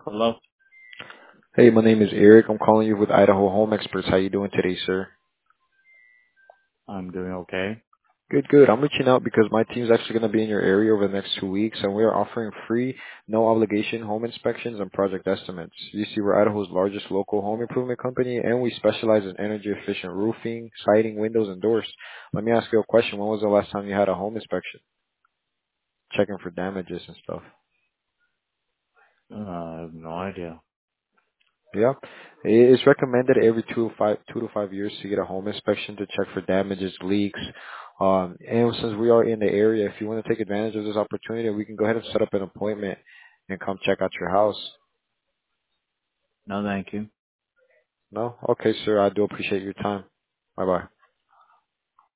Hello. Hey, my name is Eric. I'm calling you with Idaho Home Experts. How you doing today, sir? I'm doing okay. Good, good. I'm reaching out because my team's actually going to be in your area over the next 2 weeks, and we are offering free, no obligation home inspections and project estimates. You see, we're Idaho's largest local home improvement company, and we specialize in energy efficient roofing, siding, windows, and doors. Let me ask you a question. When was the last time you had a home inspection? Checking for damages and stuff. I have no idea. Yeah. It's recommended every 2 to 5 years to get a home inspection to check for damages, leaks. And since we are in the area, if you want to take advantage of this opportunity, we can go ahead and set up an appointment and come check out your house. No, thank you. No? Okay, sir. I do appreciate your time. Bye bye.